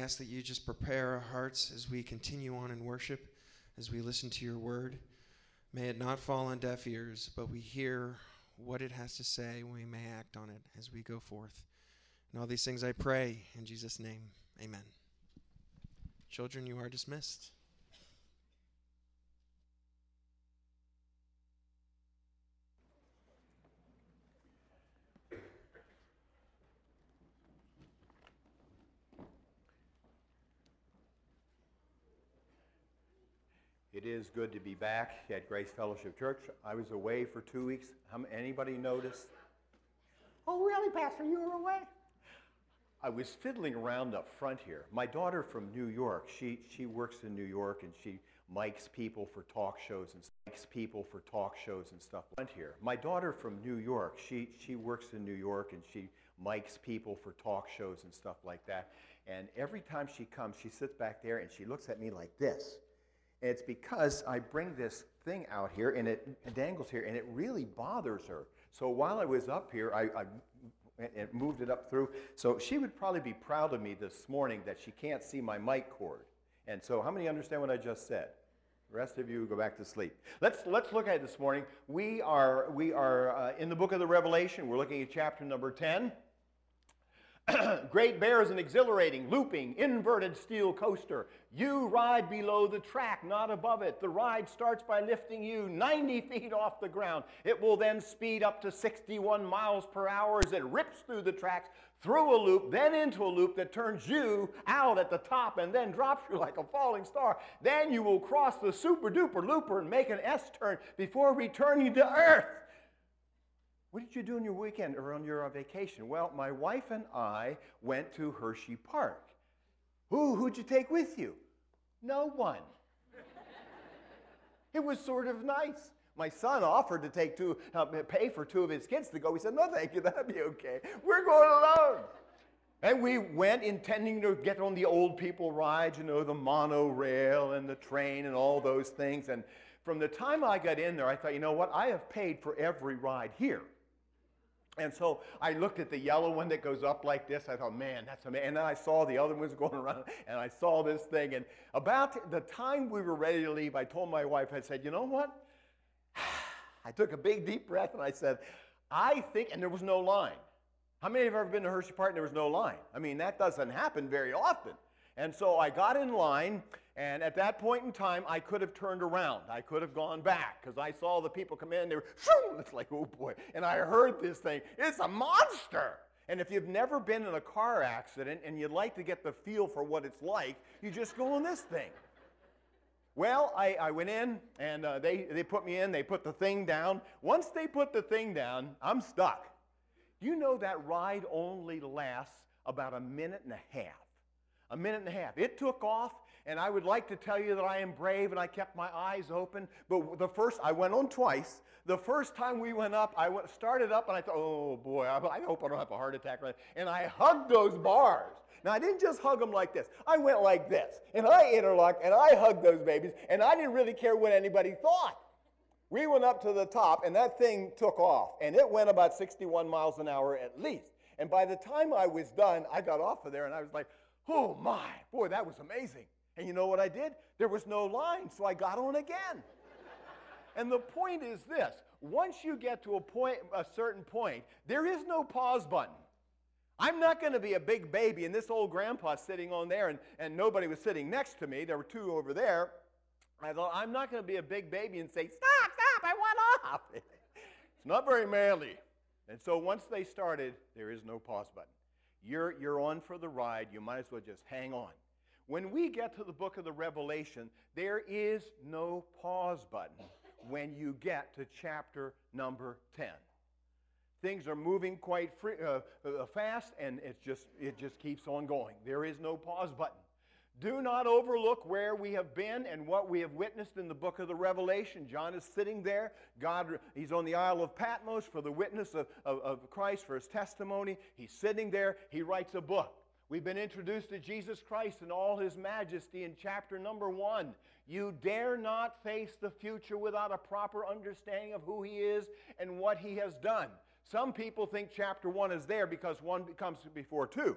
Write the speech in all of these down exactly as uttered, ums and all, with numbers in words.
ask that you just prepare our hearts as we continue on in worship, as we listen to your word. May it not fall on deaf ears, but we hear what it has to say, and we may act on it as we go forth. And all these things I pray in Jesus' name. Amen. Children, you are dismissed. It is good to be back at Grace Fellowship Church. I was away for two weeks. How, anybody notice? Oh, really, Pastor? You were away? I was fiddling around up front here. My daughter from New York, she, she works in New York, and she mics people for talk shows and mics people for talk shows and stuff like that here. My daughter from New York, she, she works in New York, and she mics people for talk shows and stuff like that. And every time she comes, she sits back there, and she looks at me like this. And it's because I bring this thing out here, and it dangles here, and it really bothers her. So while I was up here, I, I it moved it up through. So she would probably be proud of me this morning that she can't see my mic cord. And so how many understand what I just said? The rest of you go back to sleep. Let's, let's look at it this morning. We are, we are uh, in the book of the Revelation. We're looking at chapter number ten. Great Bear is an exhilarating, looping, inverted steel coaster. You ride below the track, not above it. The ride starts by lifting you ninety feet off the ground. It will then speed up to sixty-one miles per hour as it rips through the tracks, through a loop, then into a loop that turns you out at the top and then drops you like a falling star. Then you will cross the super-duper looper and make an S-turn before returning to Earth. What did you do on your weekend or on your vacation? Well, my wife and I went to Hershey Park. Who, who'd you take with you? No one. It was sort of nice. My son offered to take two, uh, pay for two of his kids to go. He said, no, thank you, that'd be okay. We're going alone. And we went intending to get on the old people rides, you know, the monorail and the train and all those things. And from the time I got in there, I thought, you know what, I have paid for every ride here. And so I looked at the yellow one that goes up like this. I thought, man, that's amazing. And then I saw the other ones going around, and I saw this thing. And about the time we were ready to leave, I told my wife, I said, you know what? I took a big, deep breath, and I said, I think, and there was no line. How many have ever been to Hershey Park and there was no line? I mean, that doesn't happen very often. And so I got in line, and at that point in time, I could have turned around. I could have gone back, because I saw the people come in, they were, shoo! It's like, oh boy. And I heard this thing, it's a monster. And if you've never been in a car accident and you'd like to get the feel for what it's like, you just go on this thing. Well, I, I went in, and uh, they, they put me in, they put the thing down. Once they put the thing down, I'm stuck. You know that ride only lasts about a minute and a half. A minute and a half. It took off, and I would like to tell you that I am brave and I kept my eyes open, but the first, I went on twice. The first time we went up, I went, started up, and I thought, oh boy, I, I hope I don't have a heart attack. And I hugged those bars. Now, I didn't just hug them like this. I went like this, and I interlocked, and I hugged those babies, and I didn't really care what anybody thought. We went up to the top, and that thing took off, and it went about sixty-one miles an hour at least. And by the time I was done, I got off of there, and I was like, oh my, boy, that was amazing. And you know what I did? There was no line, so I got on again. And the point is this, once you get to a point, a certain point, there is no pause button. I'm not going to be a big baby, and this old grandpa sitting on there, and, and nobody was sitting next to me. There were two over there. I thought, I'm not going to be a big baby and say, stop, stop, I want off. It's not very manly. And so once they started, there is no pause button. You're, you're on for the ride. You might as well just hang on. When we get to the book of the Revelation, there is no pause button when you get to chapter number ten. Things are moving quite free, uh, uh, fast, and it's just, it just keeps on going. There is no pause button. Do not overlook where we have been and what we have witnessed in the book of the Revelation. John is sitting there. God, he's on the Isle of Patmos for the witness of, of, of Christ, for his testimony. He's sitting there. He writes a book. We've been introduced to Jesus Christ in all his majesty in chapter number one. You dare not face the future without a proper understanding of who he is and what he has done. Some people think chapter one is there because one comes before two.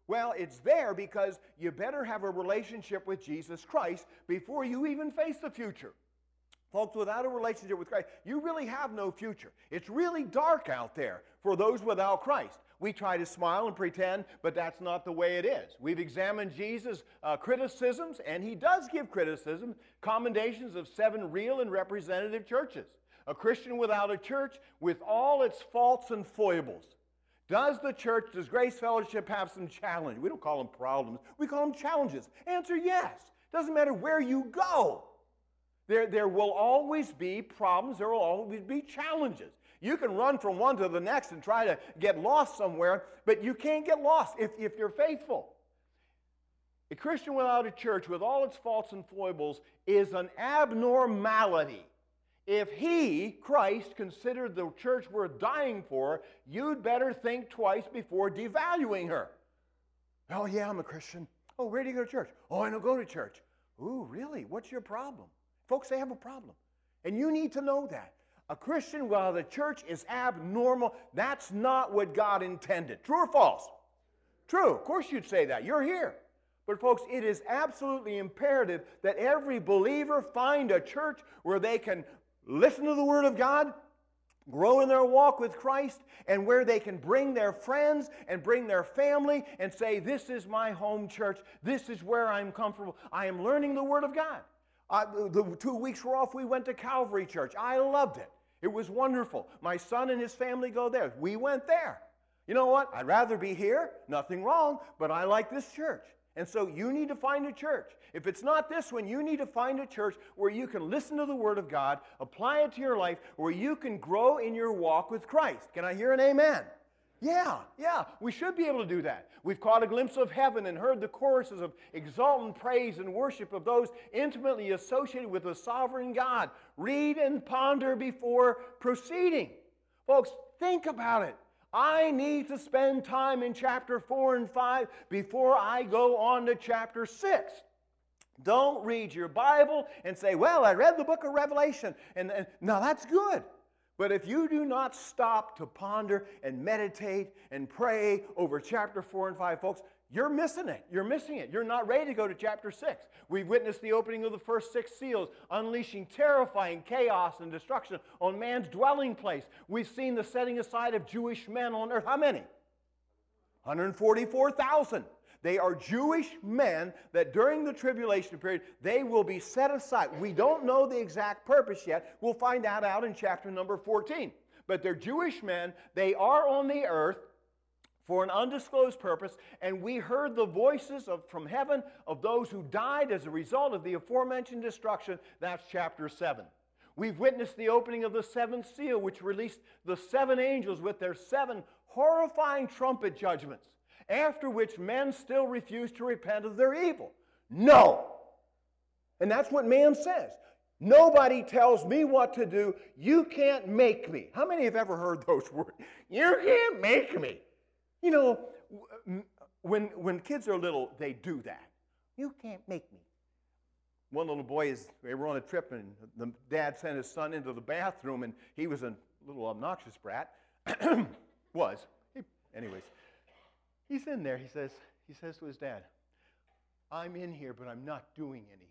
Well, it's there because you better have a relationship with Jesus Christ before you even face the future. Folks, without a relationship with Christ, you really have no future. It's really dark out there for those without Christ. We try to smile and pretend, but that's not the way it is. We've examined Jesus' uh, criticisms, and he does give criticism, commendations of seven real and representative churches. A Christian without a church, with all its faults and foibles. Does the church, does Grace Fellowship have some challenge? We don't call them problems, we call them challenges. Answer yes. Doesn't matter where you go. There, there will always be problems, there will always be challenges. You can run from one to the next and try to get lost somewhere, but you can't get lost if, if you're faithful. A Christian without a church, with all its faults and foibles, is an abnormality. If he, Christ, considered the church worth dying for, you'd better think twice before devaluing her. Oh, yeah, I'm a Christian. Oh, where do you go to church? Oh, I don't go to church. Ooh, really? What's your problem? Folks, they have a problem. And you need to know that. A Christian without a church is abnormal. That's not what God intended. True or false? True. Of course you'd say that. You're here. But folks, it is absolutely imperative that every believer find a church where they can listen to the Word of God, grow in their walk with Christ, and where they can bring their friends and bring their family and say, this is my home church. This is where I'm comfortable. I am learning the Word of God. Uh, the two weeks were off, we went to Calvary Church. I loved it. It was wonderful. My son and his family go there. We went there. You know what? I'd rather be here. Nothing wrong, but I like this church. And so you need to find a church. If it's not this one, you need to find a church where you can listen to the Word of God, apply it to your life, where you can grow in your walk with Christ. Can I hear an amen? Yeah, yeah, we should be able to do that. We've caught a glimpse of heaven and heard the choruses of exultant praise and worship of those intimately associated with the sovereign God. Read and ponder before proceeding. Folks, think about it. I need to spend time in chapter four and five before I go on to chapter six. Don't read your Bible and say, well, I read the book of Revelation. And, and now that's good. But if you do not stop to ponder and meditate and pray over chapter four and five, folks, you're missing it. You're missing it. You're not ready to go to chapter six. We've witnessed the opening of the first six seals, unleashing terrifying chaos and destruction on man's dwelling place. We've seen the setting aside of Jewish men on earth. How many? one hundred forty-four thousand. They are Jewish men that during the tribulation period, they will be set aside. We don't know the exact purpose yet. We'll find that out in chapter number fourteen. But they're Jewish men. They are on the earth for an undisclosed purpose, and we heard the voices of, from heaven of those who died as a result of the aforementioned destruction. That's chapter seven. We've witnessed the opening of the seventh seal, which released the seven angels with their seven horrifying trumpet judgments, after which men still refuse to repent of their evil. No! And that's what man says. Nobody tells me what to do. You can't make me. How many have ever heard those words? You can't make me. You know, when, when kids are little, they do that. You can't make me. One little boy, is, they were on a trip, and the dad sent his son into the bathroom, and he was a little obnoxious brat. was. He, anyways, he's in there. He says, he says to his dad, I'm in here, but I'm not doing anything.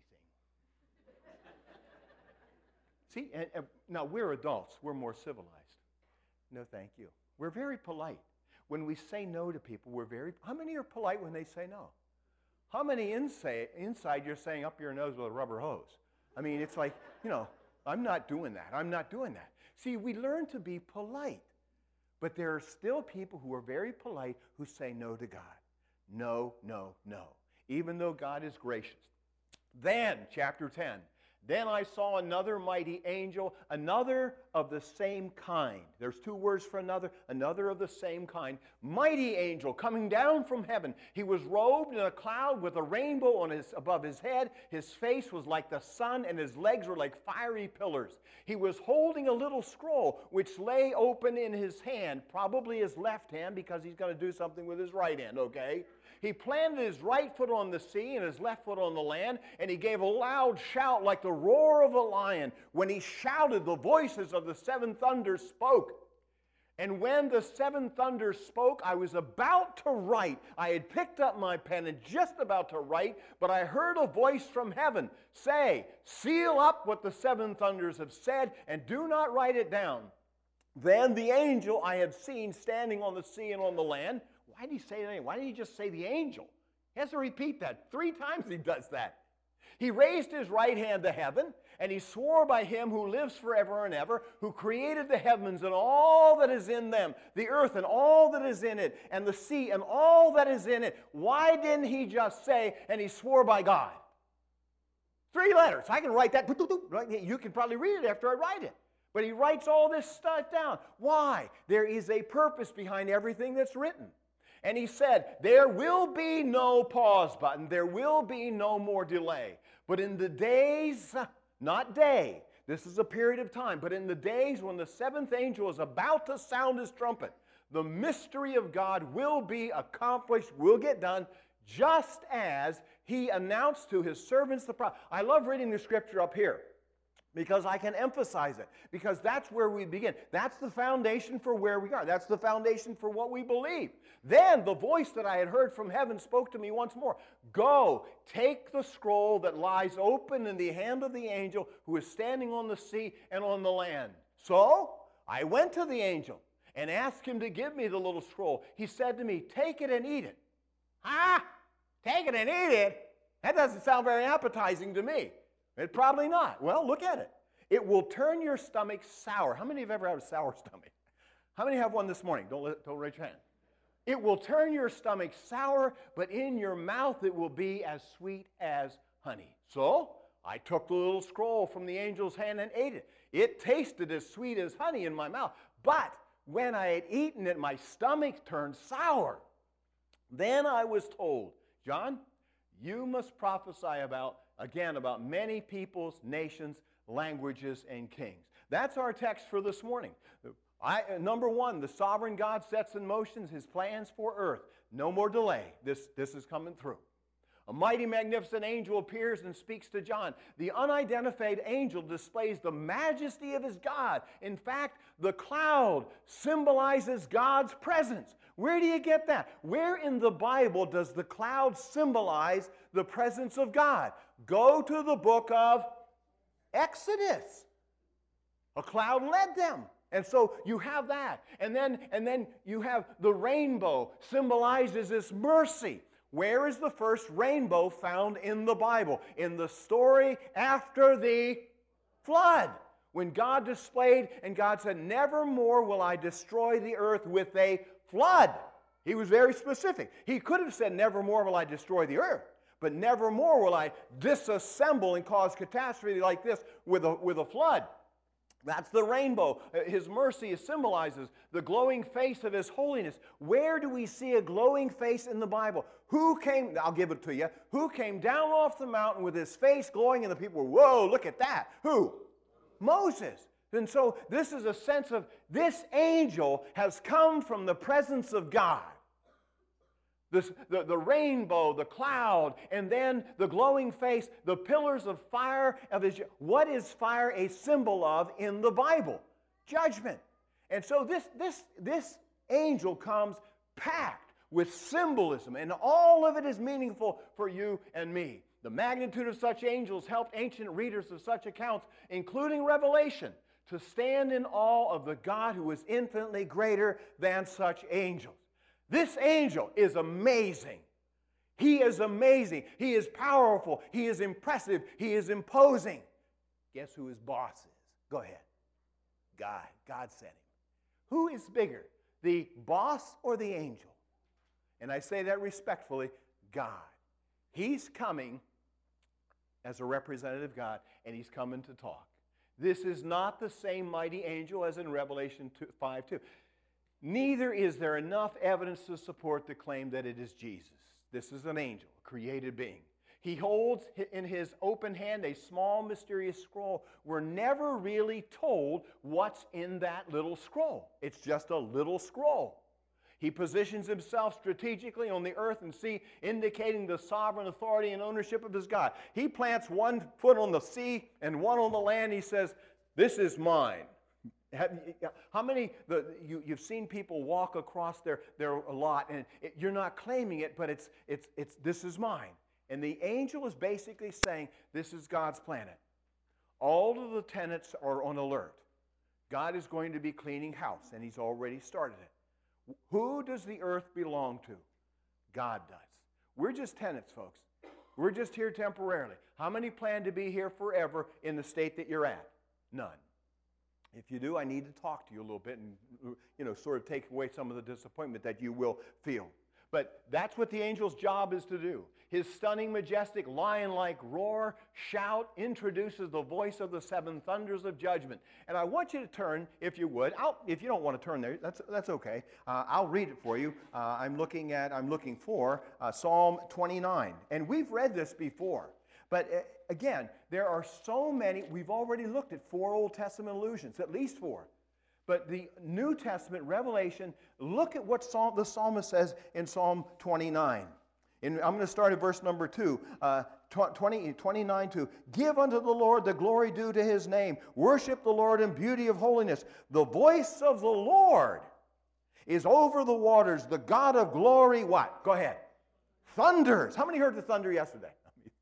See, and, and now we're adults. We're more civilized. No, thank you. We're very polite. When we say no to people, we're very... How many are polite when they say no? How many inside, inside you're saying up your nose with a rubber hose? I mean, it's like, you know, I'm not doing that. I'm not doing that. See, we learn to be polite. But there are still people who are very polite who say no to God. No, no, no. Even though God is gracious. Then, chapter ten. Then I saw another mighty angel, another of the same kind. There's two words for another, another of the same kind. Mighty angel coming down from heaven. He was robed in a cloud with a rainbow on his, above his head. His face was like the sun, and his legs were like fiery pillars. He was holding a little scroll, which lay open in his hand, probably his left hand, because he's going to do something with his right hand, okay? He planted his right foot on the sea and his left foot on the land, and he gave a loud shout like the roar of a lion. When he shouted, the voices of the seven thunders spoke. And when the seven thunders spoke, I was about to write. I had picked up my pen and just about to write, but I heard a voice from heaven say, seal up what the seven thunders have said and do not write it down. Then the angel I had seen standing on the sea and on the land. Why did he say that? Why didn't he just say the angel? He has to repeat that. Three times he does that. He raised his right hand to heaven, and he swore by him who lives forever and ever, who created the heavens and all that is in them, the earth and all that is in it, and the sea and all that is in it. Why didn't he just say, and he swore by God? Three letters. I can write that. You can probably read it after I write it. But he writes all this stuff down. Why? There is a purpose behind everything that's written. And he said, there will be no pause button. There will be no more delay. But in the days, not day, this is a period of time, but in the days when the seventh angel is about to sound his trumpet, the mystery of God will be accomplished, will get done, just as he announced to his servants the prophet. I love reading the scripture up here, because I can emphasize it, because that's where we begin. That's the foundation for where we are. That's the foundation for what we believe. Then the voice that I had heard from heaven spoke to me once more. Go, take the scroll that lies open in the hand of the angel who is standing on the sea and on the land. So I went to the angel and asked him to give me the little scroll. He said to me, take it and eat it. Ah, take it and eat it? That doesn't sound very appetizing to me. It probably not. Well, look at it. It will turn your stomach sour. How many have ever had a sour stomach? How many have one this morning? Don't, let, don't raise your hand. It will turn your stomach sour, but in your mouth it will be as sweet as honey. So I took the little scroll from the angel's hand and ate it. It tasted as sweet as honey in my mouth. But when I had eaten it, my stomach turned sour. Then I was told, John, you must prophesy about Again, about many peoples, nations, languages, and kings. That's our text for this morning. I, number one, the sovereign God sets in motion his plans for earth. No more delay. This, this is coming through. A mighty, magnificent angel appears and speaks to John. The unidentified angel displays the majesty of his God. In fact, the cloud symbolizes God's presence. Where do you get that? Where in the Bible does the cloud symbolize the presence of God? Go to the book of Exodus. A cloud led them. And so you have that. And then, and then you have the rainbow symbolizes this mercy. Where is the first rainbow found in the Bible? In the story after the flood. When God displayed and God said, never more will I destroy the earth with a flood. He was very specific. He could have said, never more will I destroy the earth. But never more will I disassemble and cause catastrophe like this with a, with a flood. That's the rainbow. His mercy symbolizes the glowing face of his holiness. Where do we see a glowing face in the Bible? Who came, I'll give it to you, who came down off the mountain with his face glowing and the people were, whoa, look at that. Who? Moses. And so this is a sense of this angel has come from the presence of God. This, the, the rainbow, the cloud, and then the glowing face, the pillars of fire of his. What is fire a symbol of in the Bible? Judgment. And so this, this, this angel comes packed with symbolism, and all of it is meaningful for you and me. The magnitude of such angels helped ancient readers of such accounts, including Revelation, to stand in awe of the God who is infinitely greater than such angels. This angel is amazing. He is amazing. He is powerful. He is impressive. He is imposing. Guess who his boss is? Go ahead. God. God sent him. Who is bigger, the boss or the angel? And I say that respectfully, God. He's coming as a representative of God, and he's coming to talk. This is not the same mighty angel as in Revelation five two. Neither is there enough evidence to support the claim that it is Jesus. This is an angel, a created being. He holds in his open hand a small mysterious scroll. We're never really told what's in that little scroll. It's just a little scroll. He positions himself strategically on the earth and sea, indicating the sovereign authority and ownership of his God. He plants one foot on the sea and one on the land. He says, this is mine. Have, how many, the, you, you've seen people walk across their, their lot, and it, you're not claiming it, but it's, it's, it's, this is mine. And the angel is basically saying, this is God's planet. All of the tenants are on alert. God is going to be cleaning house, and he's already started it. Who does the earth belong to? God does. We're just tenants, folks. We're just here temporarily. How many plan to be here forever in the state that you're at? None. If you do, I need to talk to you a little bit and, you know, sort of take away some of the disappointment that you will feel. But that's what the angel's job is to do. His stunning, majestic, lion-like roar, shout, introduces the voice of the seven thunders of judgment. And I want you to turn, if you would. I'll, if you don't want to turn there, that's, that's okay. Uh, I'll read it for you. Uh, I'm looking at, I'm looking for uh, Psalm twenty-nine. And we've read this before. But uh, again, there are so many. We've already looked at four Old Testament allusions, at least four. But the New Testament, Revelation, look at what Psalm, the psalmist says in Psalm twenty-nine. And I'm going to start at verse number two, uh, twenty, twenty-nine two. Give unto the Lord the glory due to his name. Worship the Lord in beauty of holiness. The voice of the Lord is over the waters. The God of glory, what? Go ahead. Thunders. How many heard the thunder yesterday?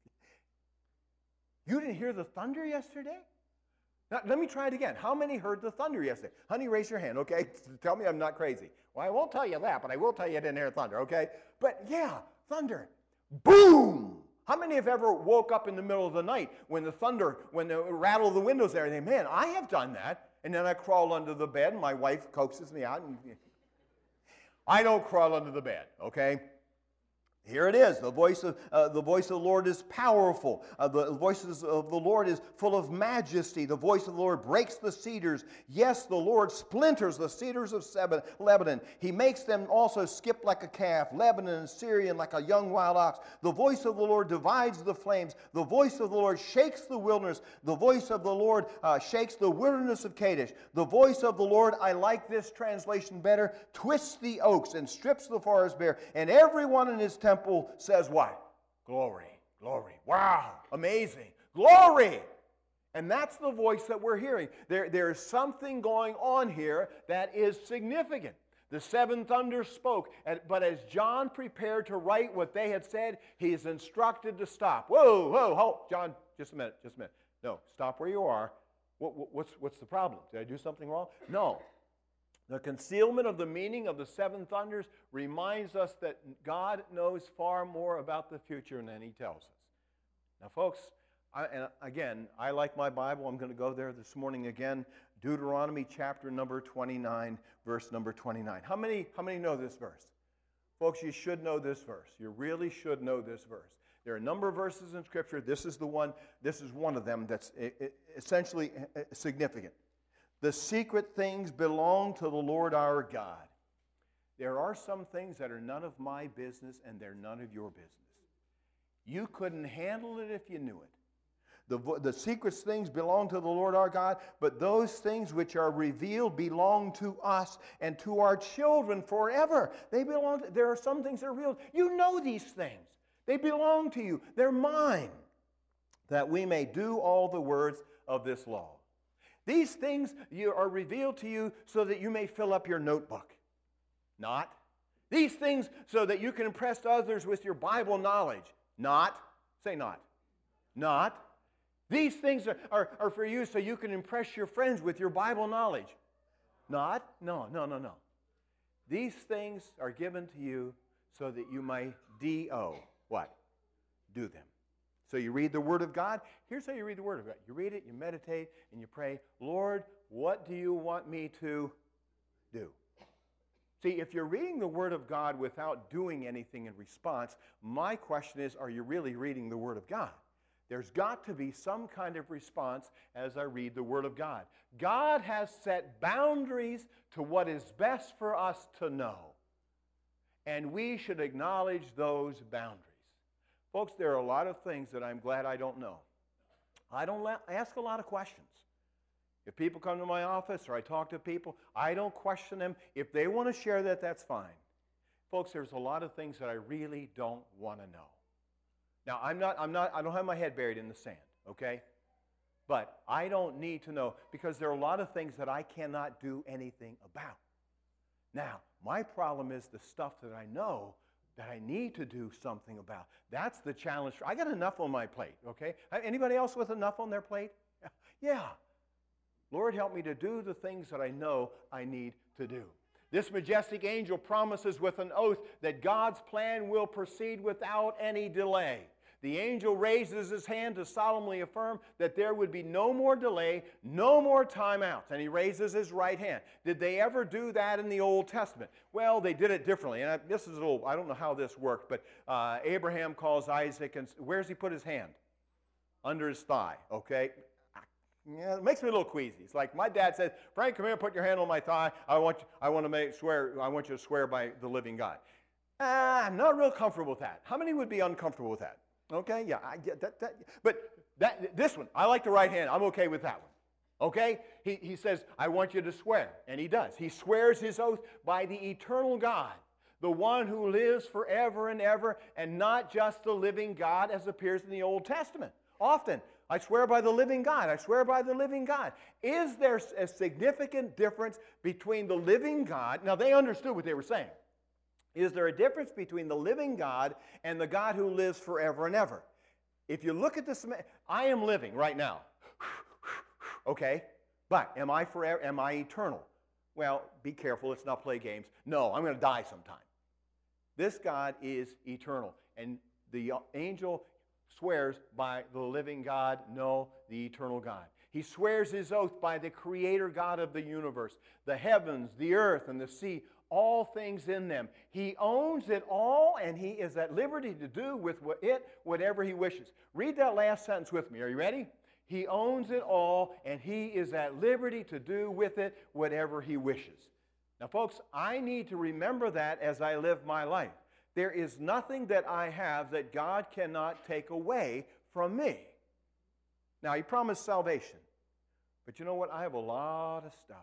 You didn't hear the thunder yesterday? Now, let me try it again. How many heard the thunder yesterday? Honey, raise your hand, okay? Tell me I'm not crazy. Well, I won't tell you that, but I will tell you I didn't hear thunder, okay? But yeah, thunder. Boom! How many have ever woke up in the middle of the night when the thunder, when the rattle of the windows there, and they, man, I have done that. And then I crawl under the bed, and my wife coaxes me out. And I don't crawl under the bed, okay? Here it is. The voice of uh, the voice of the Lord is powerful. Uh, the voices of the Lord is full of majesty. The voice of the Lord breaks the cedars. Yes, the Lord splinters the cedars of Lebanon. He makes them also skip like a calf. Lebanon and Syrian like a young wild ox. The voice of the Lord divides the flames. The voice of the Lord shakes the wilderness. The voice of the Lord uh, shakes the wilderness of Kadesh. The voice of the Lord, I like this translation better, twists the oaks and strips the forest bare. And everyone in his temple says what? Glory, glory. Wow, amazing. Glory. And that's the voice that we're hearing. There, there's something going on here that is significant. The seven thunders spoke, but as John prepared to write what they had said, he is instructed to stop. Whoa, whoa, hold. John, just a minute, just a minute. No, stop where you are. What, what, what's, what's the problem? Did I do something wrong? No. The concealment of the meaning of the seven thunders reminds us that God knows far more about the future than he tells us. Now, folks, I, and again, I like my Bible. I'm going to go there this morning again. Deuteronomy chapter number twenty-nine, verse number twenty-nine. How many, how many know this verse? Folks, you should know this verse. You really should know this verse. There are a number of verses in Scripture. This is the one, this is one of them that's essentially significant. The secret things belong to the Lord our God. There are some things that are none of my business and they're none of your business. You couldn't handle it if you knew it. The, the secret things belong to the Lord our God, but those things which are revealed belong to us and to our children forever. They belong to, there are some things that are revealed. You know these things. They belong to you. They're mine. That we may do all the words of this law. These things you are revealed to you so that you may fill up your notebook. Not. These things so that you can impress others with your Bible knowledge. Not. Say not. Not. These things are, are, are for you so you can impress your friends with your Bible knowledge. Not. No, no, no, no. These things are given to you so that you may D O what? Do them. So you read the Word of God. Here's how you read the Word of God. You read it, you meditate, and you pray, Lord, what do you want me to do? See, if you're reading the Word of God without doing anything in response, my question is, are you really reading the Word of God? There's got to be some kind of response as I read the Word of God. God has set boundaries to what is best for us to know. And we should acknowledge those boundaries. Folks, there are a lot of things that I'm glad I don't know. I don't ask a lot of questions. If people come to my office or I talk to people, I don't question them. If they want to share that, that's fine. Folks, there's a lot of things that I really don't want to know. Now, I'm not, I'm not, I don't have my head buried in the sand, okay? But I don't need to know, because there are a lot of things that I cannot do anything about. Now, my problem is the stuff that I know that I need to do something about. That's the challenge. I got enough on my plate, okay? Anybody else with enough on their plate? Yeah. Lord, help me to do the things that I know I need to do. This majestic angel promises with an oath that God's plan will proceed without any delay. The angel raises his hand to solemnly affirm that there would be no more delay, no more timeouts. And he raises his right hand. Did they ever do that in the Old Testament? Well, they did it differently. And I, this is a little, I don't know how this worked, but uh, Abraham calls Isaac, and where's he put his hand? Under his thigh, okay? Yeah, it makes me a little queasy. It's like my dad said, Frank, come here, put your hand on my thigh. I want you, I want to make swear, I want you to swear by the living God. Ah, I'm not real comfortable with that. How many would be uncomfortable with that? Okay, yeah, I get that, that. But that, this one, I like the right hand. I'm okay with that one. Okay? He, he says, I want you to swear. And he does. He swears his oath by the eternal God, the one who lives forever and ever, and not just the living God as appears in the Old Testament. Often, I swear by the living God. I swear by the living God. Is there a significant difference between the living God? Now, they understood what they were saying. Is there a difference between the living God and the God who lives forever and ever? If you look at this, I am living right now. Okay? But am I forever? Am I eternal? Well, be careful. Let's not play games. No, I'm going to die sometime. This God is eternal. And the angel swears by the living God, no, the eternal God. He swears his oath by the creator God of the universe, the heavens, the earth, and the sea, all things in them. He owns it all, and he is at liberty to do with it whatever he wishes. Read that last sentence with me. Are you ready? He owns it all, and he is at liberty to do with it whatever he wishes. Now, folks, I need to remember that as I live my life. There is nothing that I have that God cannot take away from me. Now, he promised salvation. But you know what? I have a lot of stuff.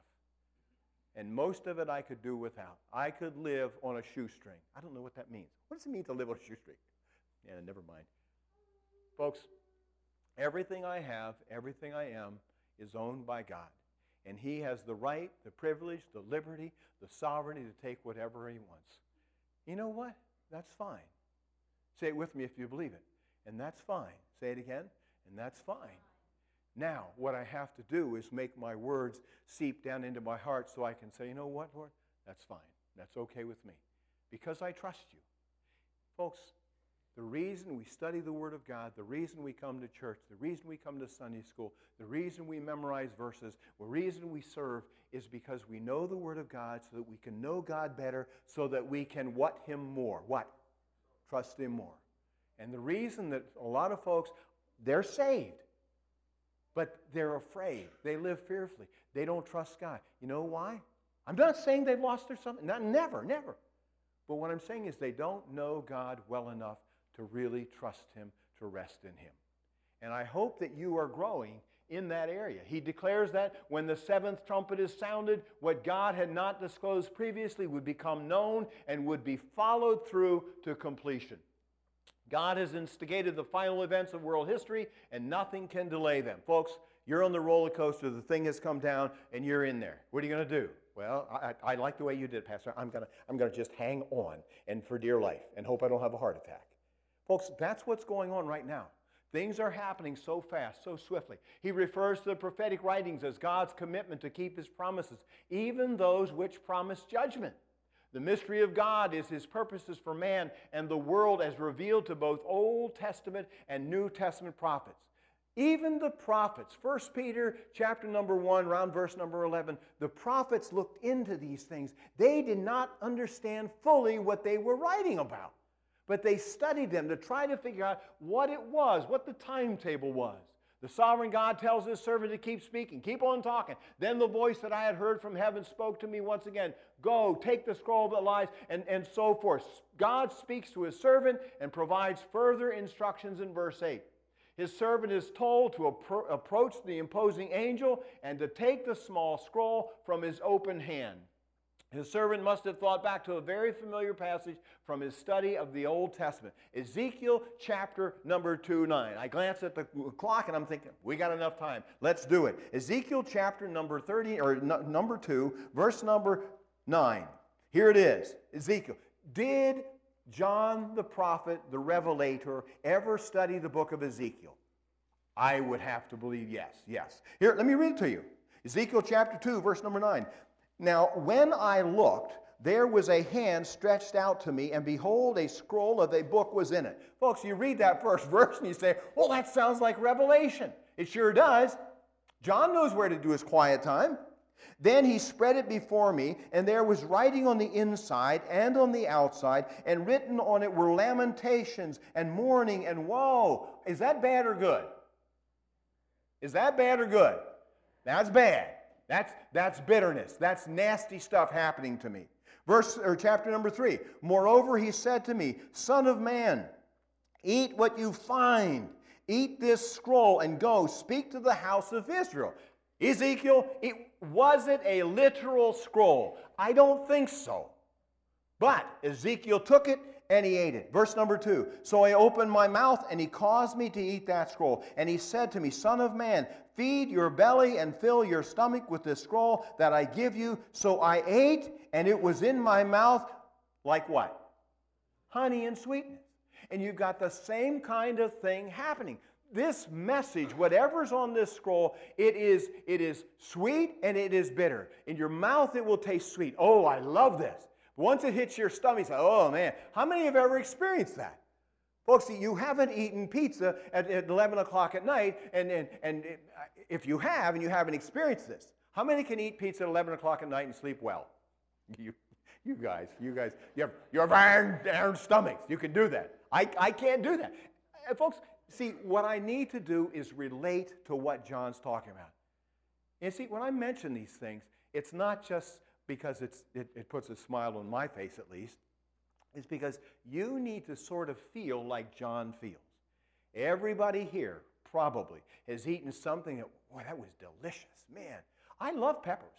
And most of it I could do without. I could live on a shoestring. I don't know what that means. What does it mean to live on a shoestring? Yeah, never mind. Folks, everything I have, everything I am, is owned by God. And he has the right, the privilege, the liberty, the sovereignty to take whatever he wants. You know what? That's fine. Say it with me if you believe it. And that's fine. Say it again. And that's fine. Now, what I have to do is make my words seep down into my heart so I can say, you know what, Lord? That's fine. That's okay with me. Because I trust you. Folks, the reason we study the Word of God, the reason we come to church, the reason we come to Sunday school, the reason we memorize verses, the reason we serve is because we know the Word of God so that we can know God better, so that we can what Him more? What? Trust Him more. And the reason that a lot of folks, they're saved, but they're afraid. They live fearfully. They don't trust God. You know why? I'm not saying they've lost their something. Not, never, never. But what I'm saying is they don't know God well enough to really trust Him, to rest in Him. And I hope that you are growing in that area. He declares that when the seventh trumpet is sounded, what God had not disclosed previously would become known and would be followed through to completion. God has instigated the final events of world history, and nothing can delay them. Folks, you're on the roller coaster. The thing has come down, and you're in there. What are you going to do? Well, I, I like the way you did, Pastor. I'm going to I'm going to just hang on and for dear life and hope I don't have a heart attack. Folks, that's what's going on right now. Things are happening so fast, so swiftly. He refers to the prophetic writings as God's commitment to keep His promises, even those which promise judgment. The mystery of God is His purposes for man and the world as revealed to both Old Testament and New Testament prophets. Even the prophets, First Peter chapter number one, around verse number eleven, the prophets looked into these things. They did not understand fully what they were writing about, but they studied them to try to figure out what it was, what the timetable was. The sovereign God tells His servant to keep speaking, keep on talking. Then the voice that I had heard from heaven spoke to me once again. Go, take the scroll that lies, and, and so forth. God speaks to His servant and provides further instructions in verse eight. His servant is told to appro- approach the imposing angel and to take the small scroll from his open hand. His servant must have thought back to a very familiar passage from his study of the Old Testament. Ezekiel chapter number two, nine. I glance at the clock and I'm thinking, we got enough time. Let's do it. Ezekiel chapter number thirty, or no, number two, verse number nine. Here it is. Ezekiel. Did John the prophet, the revelator, ever study the book of Ezekiel? I would have to believe yes, yes. Here, let me read it to you. Ezekiel chapter two, verse number nine. Now, when I looked, there was a hand stretched out to me, and behold, a scroll of a book was in it. Folks, you read that first verse and you say, well, that sounds like Revelation. It sure does. John knows where to do his quiet time. Then he spread it before me, and there was writing on the inside and on the outside, and written on it were lamentations and mourning and woe. Is that bad or good? Is that bad or good? That's bad. That's, that's bitterness. That's nasty stuff happening to me. Verse or chapter number three. Moreover, he said to me, Son of man, eat what you find. Eat this scroll and go speak to the house of Israel. Ezekiel, it, was it a literal scroll? I don't think so. But Ezekiel took it and he ate it. Verse number two. So I opened my mouth and he caused me to eat that scroll. And he said to me, Son of man, feed your belly and fill your stomach with this scroll that I give you. So I ate, and it was in my mouth like what? Honey and sweetness. And you've got the same kind of thing happening. This message, whatever's on this scroll, it is, it is sweet and it is bitter. In your mouth, it will taste sweet. Oh, I love this. Once it hits your stomach, you say, oh man, how many have ever experienced that? Folks, you haven't eaten pizza at, at eleven o'clock at night, and, and, and if you have and you haven't experienced this, how many can eat pizza at eleven o'clock at night and sleep well? You, you guys, you guys, you have, you have iron, iron stomachs. You can do that. I, I can't do that. And folks, see, what I need to do is relate to what John's talking about. And see, when I mention these things, it's not just because it's, it, it puts a smile on my face at least. It's because you need to sort of feel like John feels. Everybody here probably has eaten something that, boy, that was delicious. Man, I love peppers.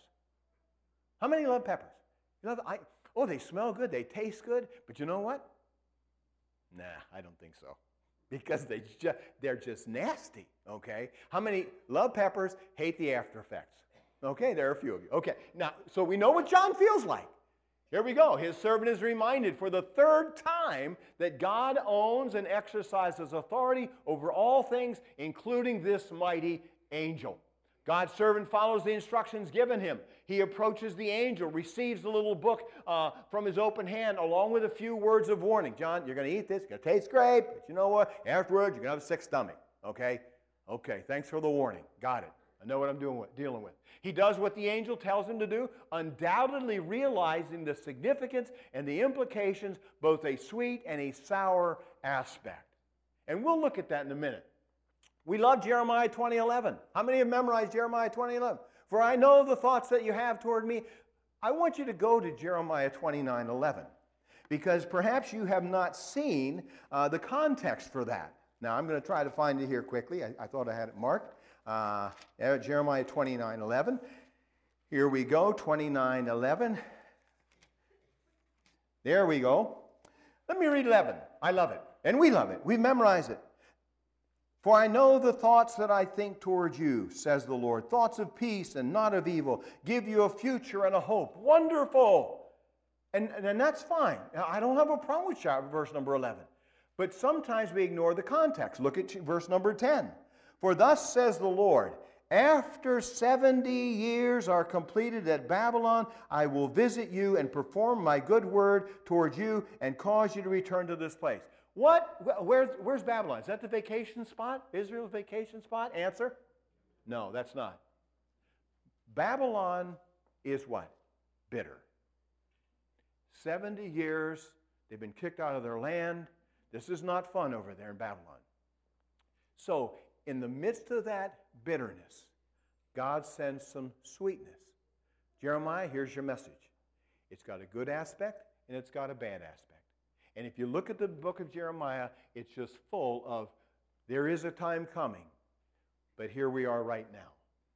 How many love peppers? You know, I, oh, they smell good, they taste good, but you know what? Nah, I don't think so. Because they ju they're just nasty, okay? How many love peppers, hate the after effects? Okay, there are a few of you. Okay, now, so we know what John feels like. Here we go. His servant is reminded for the third time that God owns and exercises authority over all things, including this mighty angel. God's servant follows the instructions given him. He approaches the angel, receives the little book uh, from his open hand, along with a few words of warning. John, you're going to eat this. It's going to taste great, but you know what? Afterwards, you're going to have a sick stomach. Okay? Okay, thanks for the warning. Got it. I know what I'm doing with, dealing with. He does what the angel tells him to do, undoubtedly realizing the significance and the implications, both a sweet and a sour aspect. And we'll look at that in a minute. We love Jeremiah twenty eleven. How many have memorized Jeremiah twenty eleven? For I know the thoughts that you have toward me. I want you to go to Jeremiah twenty-nine eleven, because perhaps you have not seen uh, the context for that. Now, I'm going to try to find it here quickly. I, I thought I had it marked. Uh, Jeremiah twenty-nine eleven. Here we go, twenty-nine eleven. There we go. Let me read eleven. I love it. And we love it. We memorize it. For I know the thoughts that I think toward you, says the Lord, thoughts of peace and not of evil, give you a future and a hope. Wonderful. And, and that's fine. I don't have a problem with verse number eleven. But sometimes we ignore the context. Look at verse number ten. For thus says the Lord, after seventy years are completed at Babylon, I will visit you and perform my good word toward you and cause you to return to this place. What? Where's, where's Babylon? Is that the vacation spot? Israel's vacation spot? Answer? No, that's not. Babylon is what? Bitter. seventy years, they've been kicked out of their land. This is not fun over there in Babylon. So, in the midst of that bitterness, God sends some sweetness. Jeremiah, here's your message. It's got a good aspect and it's got a bad aspect. And if you look at the book of Jeremiah, it's just full of, there is a time coming, but here we are right now.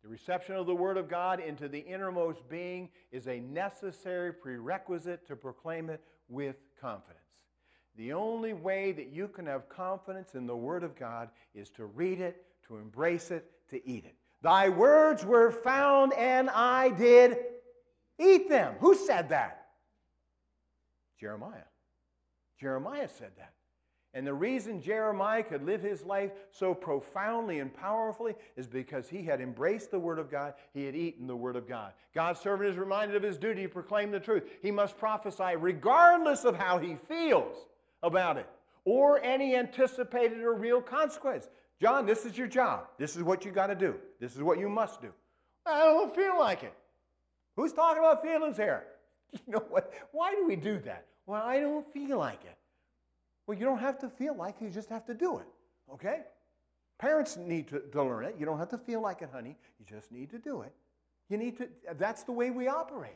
The reception of the Word of God into the innermost being is a necessary prerequisite to proclaim it with confidence. The only way that you can have confidence in the Word of God is to read it, to embrace it, to eat it. Thy words were found, and I did eat them. Who said that? Jeremiah. Jeremiah said that. And the reason Jeremiah could live his life so profoundly and powerfully is because he had embraced the Word of God. He had eaten the Word of God. God's servant is reminded of his duty to proclaim the truth. He must prophesy regardless of how he feels about it or any anticipated or real consequence. John, this is your job. This is what you got to do. This is what you must do. I don't feel like it. Who's talking about feelings here? You know what? Why do we do that? Well, I don't feel like it. Well, you don't have to feel like it. You just have to do it. Okay? Parents need to, to learn it. You don't have to feel like it, honey. You just need to do it. You need to, that's the way we operate.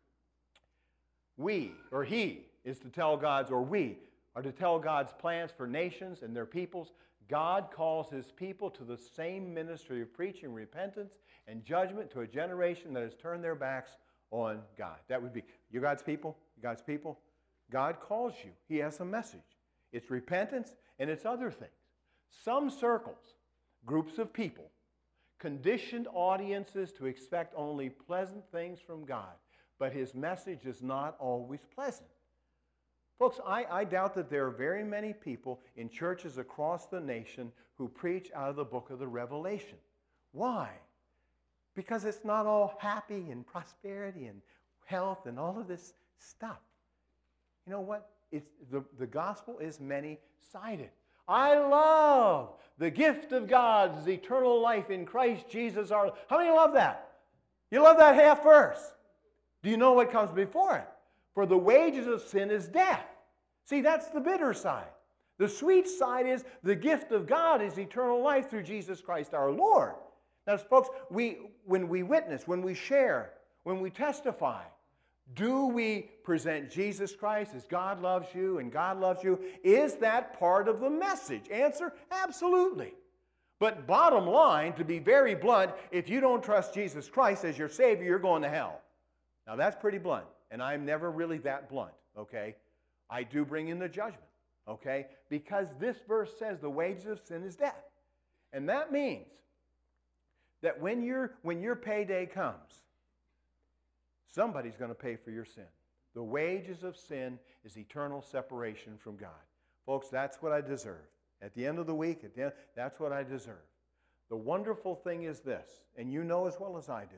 We, or he, is to tell God's, or we, are to tell God's plans for nations and their peoples. God calls his people to the same ministry of preaching repentance and judgment to a generation that has turned their backs on God. That would be, you God's people, God's people. God calls you. He has a message. It's repentance and it's other things. Some circles, groups of people, conditioned audiences to expect only pleasant things from God, but his message is not always pleasant. Folks, I, I doubt that there are very many people in churches across the nation who preach out of the book of the Revelation. Why? Because it's not all happy and prosperity and health and all of this stuff. You know what? It's, the, the gospel is many-sided. I love the gift of God's eternal life in Christ Jesus our Lord. How many love that? You love that half verse. Do you know what comes before it? For the wages of sin is death. See, that's the bitter side. The sweet side is the gift of God is eternal life through Jesus Christ our Lord. Now, folks, we, when we witness, when we share, when we testify, do we present Jesus Christ as God loves you and God loves you? Is that part of the message? Answer, absolutely. But bottom line, to be very blunt, if you don't trust Jesus Christ as your Savior, you're going to hell. Now, that's pretty blunt, and I'm never really that blunt, okay? I do bring in the judgment, okay? Because this verse says the wages of sin is death. And that means that when, your when your payday comes, somebody's going to pay for your sin. The wages of sin is eternal separation from God. Folks, that's what I deserve. At the end of the week, at the end, that's what I deserve. The wonderful thing is this, and you know as well as I do.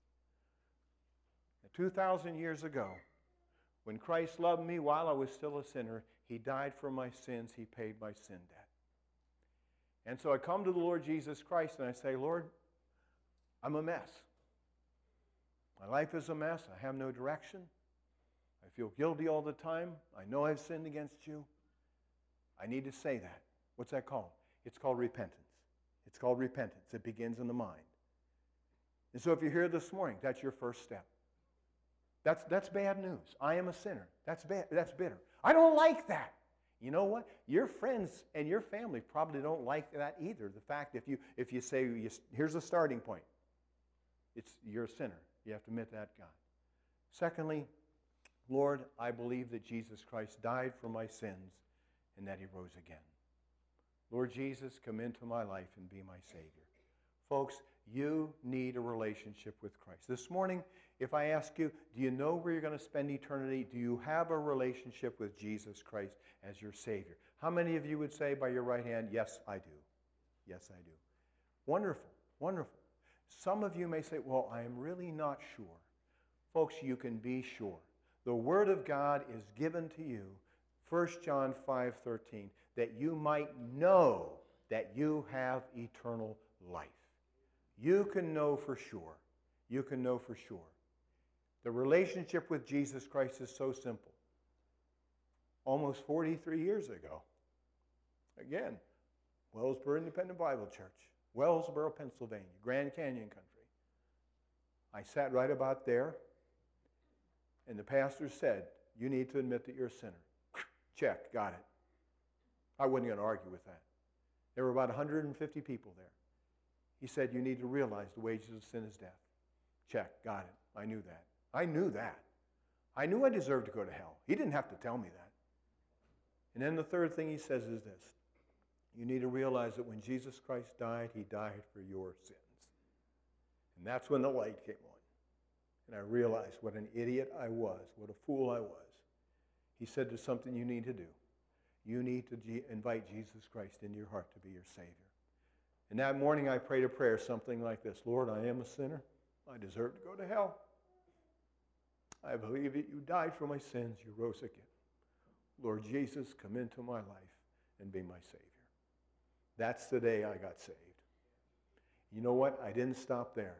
two thousand years ago, when Christ loved me while I was still a sinner, he died for my sins. He paid my sin debt. And so I come to the Lord Jesus Christ and I say, Lord, I'm a mess. My life is a mess. I have no direction. I feel guilty all the time. I know I've sinned against you. I need to say that. What's that called? It's called repentance. It's called repentance. It begins in the mind. And so if you're here this morning, that's your first step. That's, that's bad news. I am a sinner. That's bad. That's bitter. I don't like that. You know what? Your friends and your family probably don't like that either. The fact if you, if you say, you, here's a starting point. It's, you're a sinner. You have to admit that, God. Secondly, Lord, I believe that Jesus Christ died for my sins and that he rose again. Lord Jesus, come into my life and be my Savior. Folks, you need a relationship with Christ. This morning, if I ask you, do you know where you're going to spend eternity? Do you have a relationship with Jesus Christ as your Savior? How many of you would say by your right hand, yes, I do. Yes, I do. Wonderful, wonderful. Some of you may say, well, I am really not sure. Folks, you can be sure. The Word of God is given to you, First John five thirteen, that you might know that you have eternal life. You can know for sure. You can know for sure. The relationship with Jesus Christ is so simple. Almost forty-three years ago, again, Wellsboro Independent Bible Church, Wellsboro, Pennsylvania, Grand Canyon country. I sat right about there, and the pastor said, you need to admit that you're a sinner. Check, got it. I wasn't going to argue with that. There were about one hundred fifty people there. He said, you need to realize the wages of sin is death. Check, got it. I knew that. I knew that. I knew I deserved to go to hell. He didn't have to tell me that. And then the third thing he says is this. You need to realize that when Jesus Christ died, he died for your sins. And that's when the light came on. And I realized what an idiot I was, what a fool I was. He said there's something you need to do. You need to G- invite Jesus Christ into your heart to be your Savior. And that morning I prayed a prayer something like this. Lord, I am a sinner. I deserve to go to hell. I believe that you died for my sins. You rose again. Lord Jesus, come into my life and be my Savior. That's the day I got saved. You know what? I didn't stop there.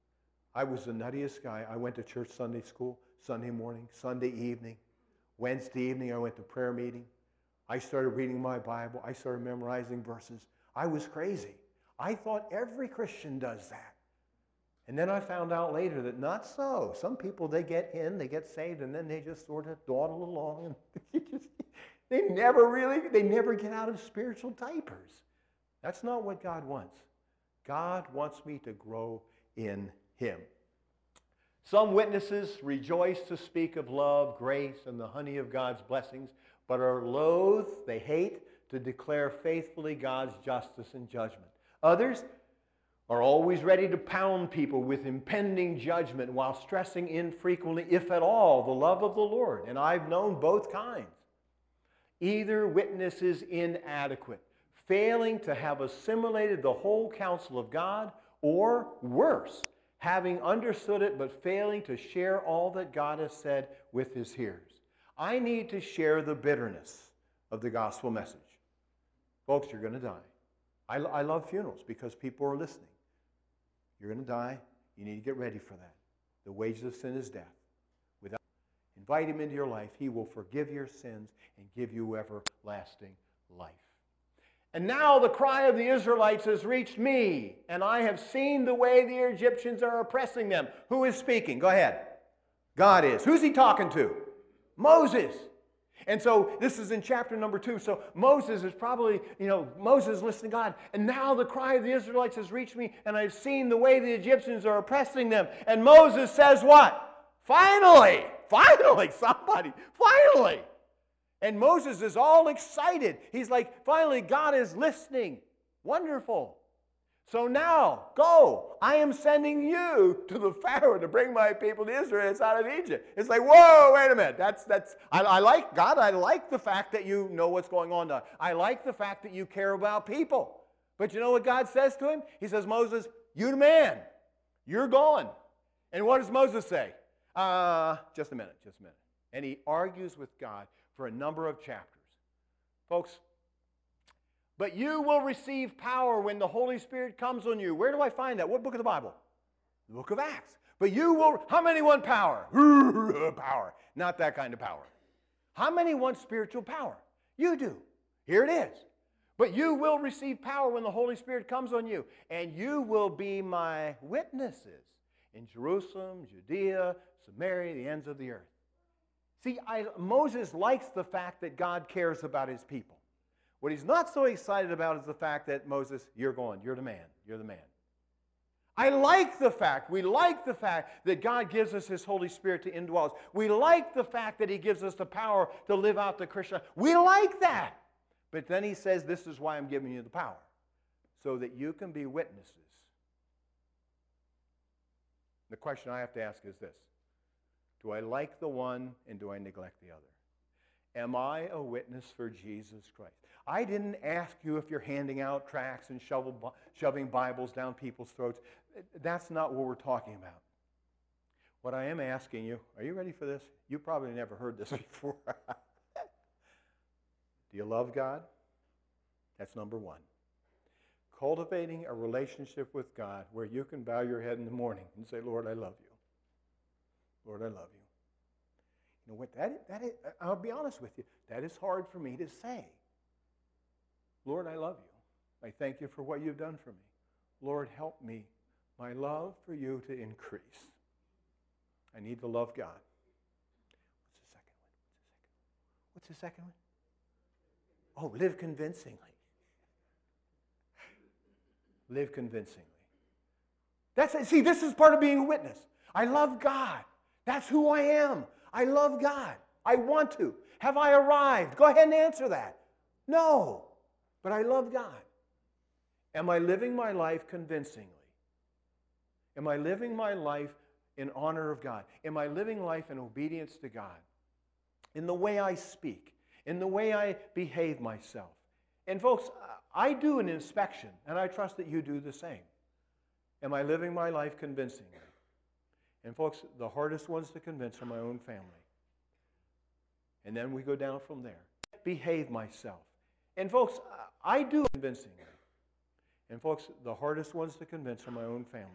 I was the nuttiest guy. I went to church Sunday school, Sunday morning, Sunday evening. Wednesday evening, I went to prayer meeting. I started reading my Bible. I started memorizing verses. I was crazy. I thought every Christian does that. And then I found out later that not so. Some people, they get in, they get saved, and then they just sort of dawdle along. And just, they never really, they never get out of spiritual diapers. That's not what God wants. God wants me to grow in him. Some witnesses rejoice to speak of love, grace, and the honey of God's blessings, but are loath, they hate, to declare faithfully God's justice and judgment. Others are always ready to pound people with impending judgment while stressing infrequently, if at all, the love of the Lord. And I've known both kinds. Either witness is inadequate, failing to have assimilated the whole counsel of God, or worse, having understood it but failing to share all that God has said with his hearers. I need to share the bitterness of the gospel message. Folks, you're going to die. I, I love funerals because people are listening. You're going to die. You need to get ready for that. The wages of sin is death. Without invite him into your life, he will forgive your sins and give you everlasting life. And now the cry of the Israelites has reached me, and I have seen the way the Egyptians are oppressing them. Who is speaking? Go ahead. God is. Who's he talking to? Moses. And so this is in chapter number two. So Moses is probably, you know, Moses listening to God. And now the cry of the Israelites has reached me, and I've seen the way the Egyptians are oppressing them. And Moses says what? Finally! Finally, somebody! Finally! And Moses is all excited. He's like, finally, God is listening. Wonderful. So now, go. I am sending you to the Pharaoh to bring my people, the Israelites, out of Egypt. It's like, whoa, wait a minute. That's, that's, I, I like, God, I like the fact that you know what's going on now. I like the fact that you care about people. But you know what God says to him? He says, Moses, you the man. You're gone. And what does Moses say? Uh, just a minute, just a minute. And he argues with God for a number of chapters. Folks, but you will receive power when the Holy Spirit comes on you. Where do I find that? What book of the Bible? The book of Acts. But you will, how many want power? Power. Not that kind of power. How many want spiritual power? You do. Here it is. But you will receive power when the Holy Spirit comes on you. And you will be my witnesses in Jerusalem, Judea, Samaria, the ends of the earth. See, I, Moses likes the fact that God cares about his people. What he's not so excited about is the fact that, Moses, you're going. You're the man. You're the man. I like the fact, we like the fact that God gives us his Holy Spirit to indwell us. We like the fact that he gives us the power to live out the Christian life. We like that. But then he says, this is why I'm giving you the power, so that you can be witnesses. The question I have to ask is this. Do I like the one and do I neglect the other? Am I a witness for Jesus Christ? I didn't ask you if you're handing out tracts and shovel, shoving Bibles down people's throats. That's not what we're talking about. What I am asking you, are you ready for this? You probably never heard this before. Do you love God? That's number one. Cultivating a relationship with God where you can bow your head in the morning and say, Lord, I love you. Lord, I love you. You know what, that, that is, I'll be honest with you, that is hard for me to say. Lord, I love you. I thank you for what you've done for me. Lord, help me, my love for you to increase. I need to love God. What's the second one? What's the second one? Oh, live convincingly. Live convincingly. That's it. See, this is part of being a witness. I love God. That's who I am. I love God. I want to. Have I arrived? Go ahead and answer that. No. But I love God. Am I living my life convincingly? Am I living my life in honor of God? Am I living life in obedience to God? In the way I speak, in the way I behave myself. And folks, I do an inspection, and I trust that you do the same. Am I living my life convincingly? And folks, the hardest ones to convince are my own family. And then we go down from there. Behave myself. And folks, I do convincingly. And folks, the hardest ones to convince are my own family.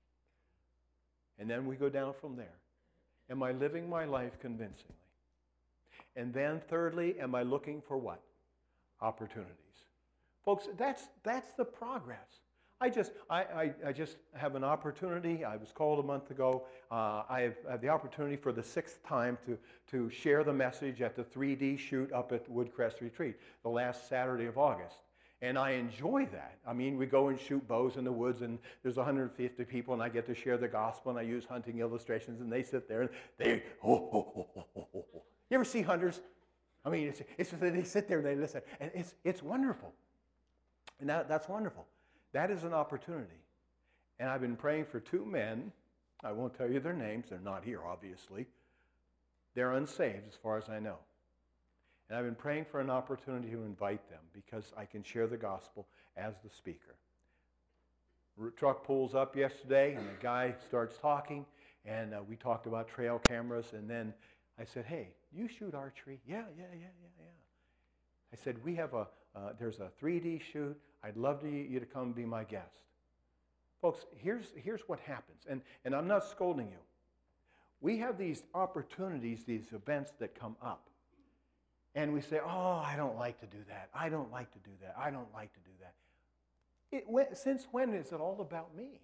And then we go down from there. Am I living my life convincingly? And then thirdly, am I looking for what? Opportunities. Folks, that's, that's the progress. I just, I, I, I just have an opportunity. I was called a month ago. Uh, I have, I have the opportunity for the sixth time to, to share the message at the three D shoot up at Woodcrest Retreat, the last Saturday of August. And I enjoy that. I mean, we go and shoot bows in the woods, and there's one hundred fifty people, and I get to share the gospel, and I use hunting illustrations, and they sit there, and they, oh, oh, oh, oh, oh, oh. You ever see hunters? I mean, it's, it's, they sit there and they listen, and it's, it's wonderful. And that, that's wonderful. That is an opportunity. And I've been praying for two men. I won't tell you their names. They're not here, obviously. They're unsaved, as far as I know. And I've been praying for an opportunity to invite them because I can share the gospel as the speaker. R- truck pulls up yesterday, and the guy starts talking, and uh, we talked about trail cameras, and then I said, hey, you shoot archery? Yeah, yeah, yeah, yeah, yeah. I said, we have a, uh, there's a three D shoot. I'd love to, you to come be my guest. Folks, here's, here's what happens, and, and I'm not scolding you. We have these opportunities, these events that come up, and we say, oh, I don't like to do that. I don't like to do that. I don't like to do that. It, when, since when is it all about me?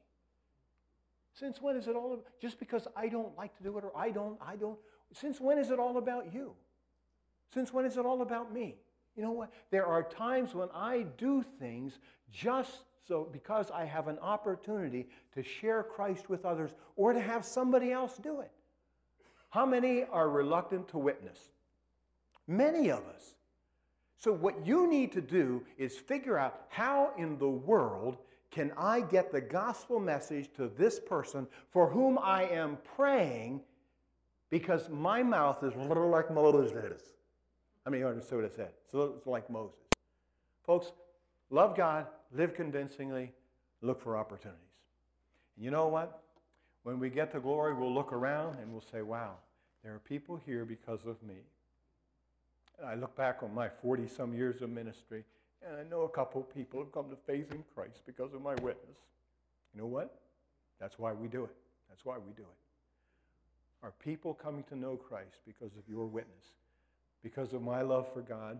Since when is it all about, just because I don't like to do it or I don't, I don't, since when is it all about you? Since when is it all about me? You know what? There are times when I do things just so because I have an opportunity to share Christ with others or to have somebody else do it. How many are reluctant to witness? Many of us. So what you need to do is figure out how in the world can I get the gospel message to this person for whom I am praying because my mouth is a little like Moses. I mean, you understand what I said. So it's like Moses. Folks, love God, live convincingly, look for opportunities. And you know what? When we get to glory, we'll look around and we'll say, wow, there are people here because of me. And I look back on my forty-some years of ministry, and I know a couple of people have come to faith in Christ because of my witness. You know what? That's why we do it. That's why we do it. Are people coming to know Christ because of your witness? Because of my love for God,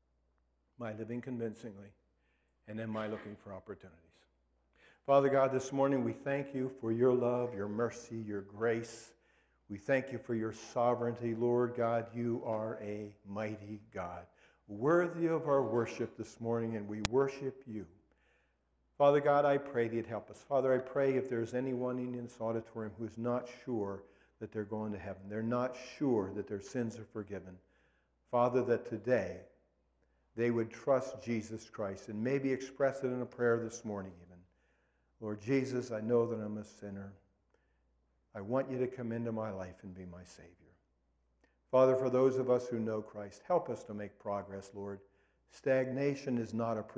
my living convincingly, and then my looking for opportunities. Father God, this morning we thank you for your love, your mercy, your grace. We thank you for your sovereignty, Lord God. You are a mighty God, worthy of our worship this morning, and we worship you. Father God, I pray that you'd help us. Father, I pray if there's anyone in this auditorium who is not sure that they're going to heaven, they're not sure that their sins are forgiven, Father, that today they would trust Jesus Christ and maybe express it in a prayer this morning even. Lord Jesus, I know that I'm a sinner. I want you to come into my life and be my Savior. Father, for those of us who know Christ, help us to make progress, Lord. Stagnation is not a